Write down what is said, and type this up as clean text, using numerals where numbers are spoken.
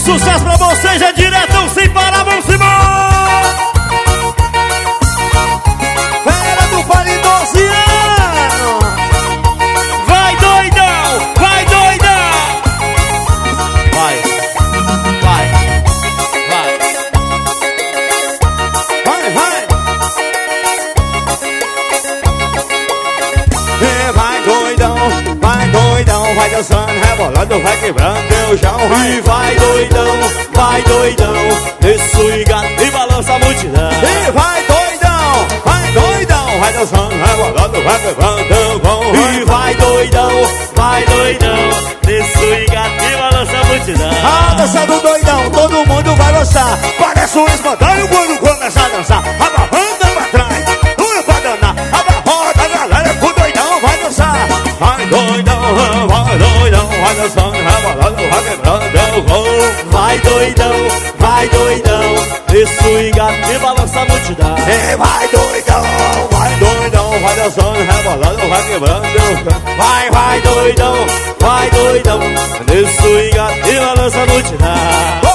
sucesso pra vocês, é diretão sem parar, vamos embora! Fera do Vale 12 anos. Vai doidão, vai doidão! Vai, vai, vai. Vai, vai. E vai doidão, vai dançando, rebolando, vai quebrando o chão. E vai doidão, nesse swingado e balança a multidão. E vai doidão, vai dançando, rebolando, vai quebrando o chão. E vai doidão, nesse swingado e balança a multidão. A dança do doidão, todo mundo vai gostar. Parece um espontâneo quando começa a dançar. Abarrando pra trás, não é pra danar. Abarrota a galera, o doidão vai dançar. Vai doidão, vai dançando, rebolando, vai quebrando o chão. Vai doidão, nesse swingado e balança a multidão. E vai doidão, vai dançando, rebolando, vai quebrando o chão. Vai doidão, nesse swingado e balança a multidão.